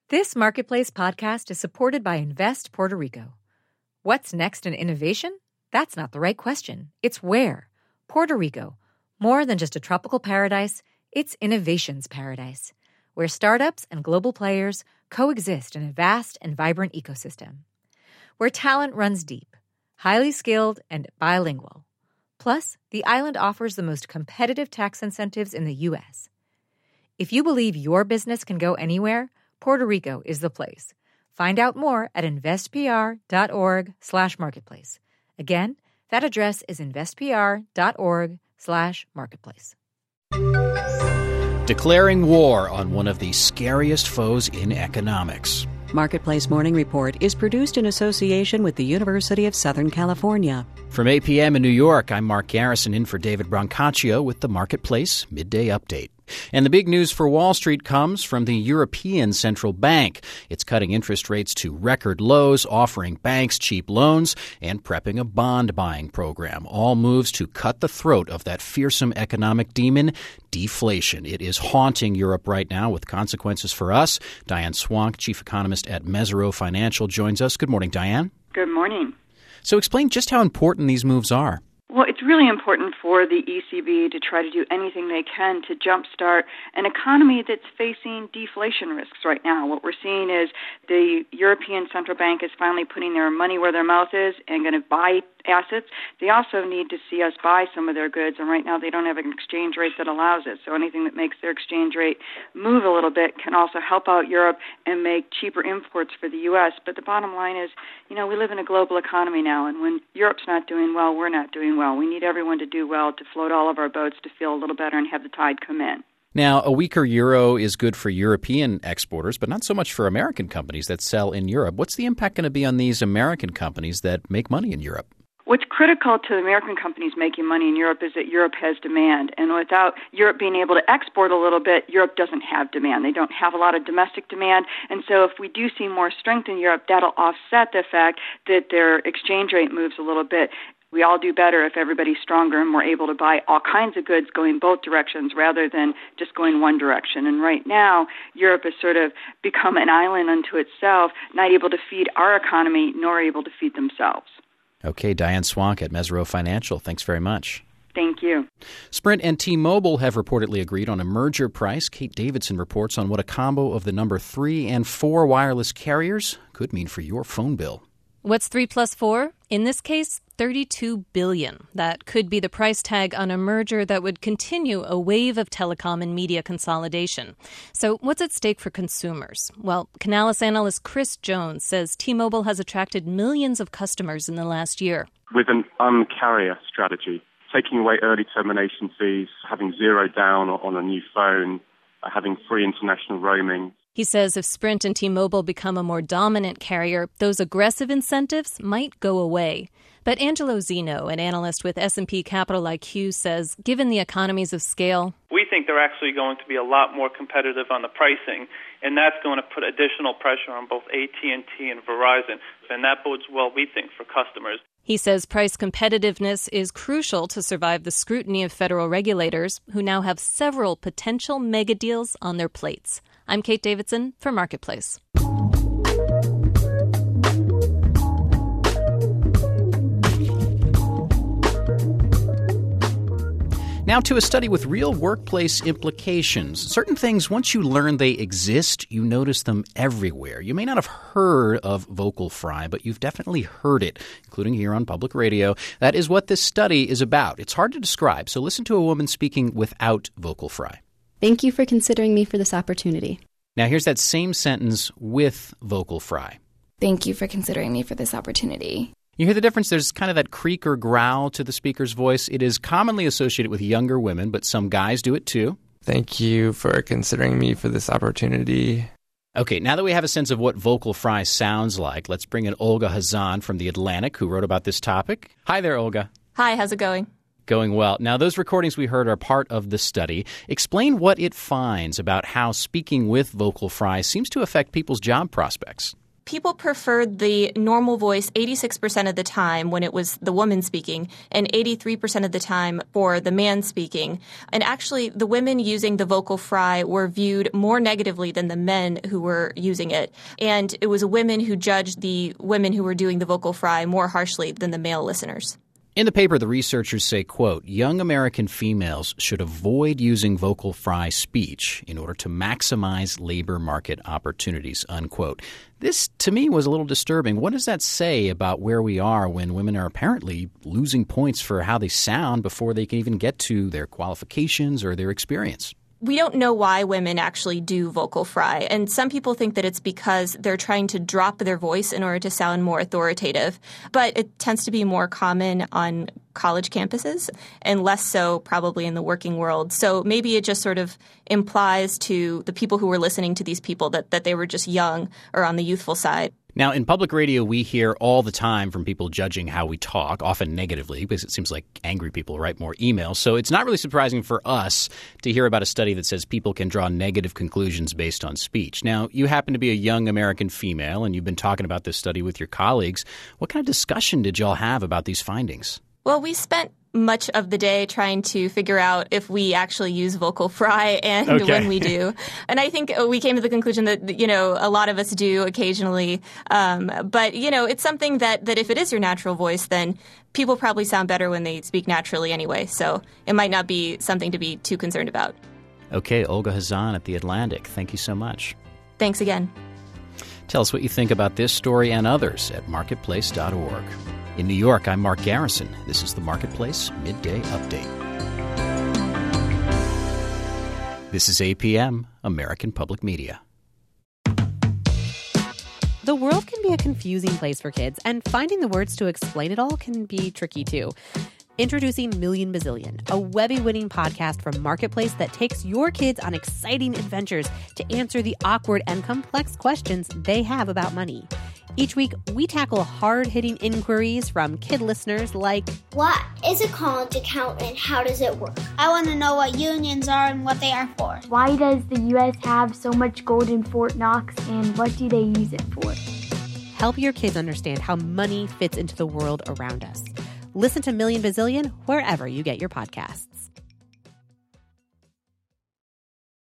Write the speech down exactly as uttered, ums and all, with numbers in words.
This Marketplace podcast is supported by Invest Puerto Rico. What's next in innovation? That's not the right question. It's where. Puerto Rico. More than just a tropical paradise, it's innovation's paradise, where startups and global players coexist in a vast and vibrant ecosystem. Where talent runs deep, highly skilled, and bilingual. Plus, the island offers the most competitive tax incentives in the U S. If you believe your business can go anywhere, Puerto Rico is the place. Find out more at investpr.org slash marketplace. Again, that address is investpr.org slash marketplace. Declaring war on one of the scariest foes in economics. Marketplace Morning Report is produced in association with the University of Southern California. From eight p.m. in New York, I'm Mark Garrison in for David Brancaccio with the Marketplace Midday Update. And the big news for Wall Street comes from the European Central Bank. It's cutting interest rates to record lows, offering banks cheap loans, and prepping a bond buying program. All moves to cut the throat of that fearsome economic demon, deflation. It is haunting Europe right now with consequences for us. Diane Swank, chief economist at Mesirow Financial, joins us. Good morning, Diane. Good morning. So explain just how important these moves are. Well, it's really important for the E C B to try to do anything they can to jumpstart an economy that's facing deflation risks right now. What we're seeing is the European Central Bank is finally putting their money where their mouth is and going to buy assets. They also need to see us buy some of their goods, and right now they don't have an exchange rate that allows it. So anything that makes their exchange rate move a little bit can also help out Europe and make cheaper imports for the U S. But the bottom line is, you know, we live in a global economy now, and when Europe's not doing well, we're not doing well. We need everyone to do well to float all of our boats to feel a little better and have the tide come in. Now, a weaker euro is good for European exporters, but not so much for American companies that sell in Europe. What's the impact going to be on these American companies that make money in Europe? What's critical to American companies making money in Europe is that Europe has demand. And without Europe being able to export a little bit, Europe doesn't have demand. They don't have a lot of domestic demand. And so if we do see more strength in Europe, that'll offset the fact that their exchange rate moves a little bit. We all do better if everybody's stronger and we're able to buy all kinds of goods going both directions rather than just going one direction. And right now, Europe has sort of become an island unto itself, not able to feed our economy nor able to feed themselves. Okay, Diane Swank at Mesirow Financial. Thanks very much. Thank you. Sprint and T-Mobile have reportedly agreed on a merger price. Kate Davidson reports on what a combo of the number three and four wireless carriers could mean for your phone bill. What's three plus four? In this case, thirty-two billion dollars. That could be the price tag on a merger that would continue a wave of telecom and media consolidation. So what's at stake for consumers? Well, Canalys analyst Chris Jones says T-Mobile has attracted millions of customers in the last year. With an un-carrier strategy, taking away early termination fees, having zero down on a new phone, having free international roaming. He says if Sprint and T-Mobile become a more dominant carrier, those aggressive incentives might go away. But Angelo Zeno, an analyst with S and P Capital I Q, says given the economies of scale, we think they're actually going to be a lot more competitive on the pricing, and that's going to put additional pressure on both A T and T and Verizon, and that bodes well, we think, for customers. He says price competitiveness is crucial to survive the scrutiny of federal regulators, who now have several potential mega deals on their plates. I'm Kate Davidson for Marketplace. Now to a study with real workplace implications. Certain things, once you learn they exist, you notice them everywhere. You may not have heard of vocal fry, but you've definitely heard it, including here on public radio. That is what this study is about. It's hard to describe, so listen to a woman speaking without vocal fry. Thank you for considering me for this opportunity. Now here's that same sentence with vocal fry. Thank you for considering me for this opportunity. You hear the difference? There's kind of that creak or growl to the speaker's voice. It is commonly associated with younger women, but some guys do it too. Thank you for considering me for this opportunity. Okay, now that we have a sense of what vocal fry sounds like, let's bring in Olga Hazan from The Atlantic, who wrote about this topic. Hi there, Olga. Hi, how's it going? Going well. Now, those recordings we heard are part of the study. Explain what it finds about how speaking with vocal fry seems to affect people's job prospects. people preferred the normal voice eighty-six percent of the time when it was the woman speaking and eighty-three percent of the time for the man speaking. And actually, the women using the vocal fry were viewed more negatively than the men who were using it. And it was women who judged the women who were doing the vocal fry more harshly than the male listeners. In the paper, the researchers say, quote, young American females should avoid using vocal fry speech in order to maximize labor market opportunities, unquote. This, to me, was a little disturbing. What does that say about where we are when women are apparently losing points for how they sound before they can even get to their qualifications or their experience? We don't know why women actually do vocal fry, and some people think that it's because they're trying to drop their voice in order to sound more authoritative. But it tends to be more common on college campuses and less so probably in the working world. So maybe it just sort of implies to the people who were listening to these people that, that they were just young or on the youthful side. Now, in public radio, we hear all the time from people judging how we talk, often negatively, because it seems like angry people write more emails. So it's not really surprising for us to hear about a study that says people can draw negative conclusions based on speech. Now, you happen to be a young American female, and you've been talking about this study with your colleagues. What kind of discussion did y'all have about these findings? Well, we spent much of the day trying to figure out if we actually use vocal fry and okay. when we do. And I think we came to the conclusion that, you know, a lot of us do occasionally. Um, but, you know, it's something that, that if it is your natural voice, then people probably sound better when they speak naturally anyway. So it might not be something to be too concerned about. Okay, Olga Hazan at The Atlantic. Thank you so much. Thanks again. Tell us what you think about this story and others at marketplace dot org. In New York, I'm Mark Garrison. This is the Marketplace Midday Update. This is A P M, American Public Media. The world can be a confusing place for kids, and finding the words to explain it all can be tricky, too. Introducing Million Bazillion, a Webby-winning podcast from Marketplace that takes your kids on exciting adventures to answer the awkward and complex questions they have about money. Each week, we tackle hard-hitting inquiries from kid listeners like, what is a college account and how does it work? I want to know what unions are and what they are for. Why does the U S have so much gold in Fort Knox and what do they use it for? Help your kids understand how money fits into the world around us. Listen to Million Bazillion wherever you get your podcasts.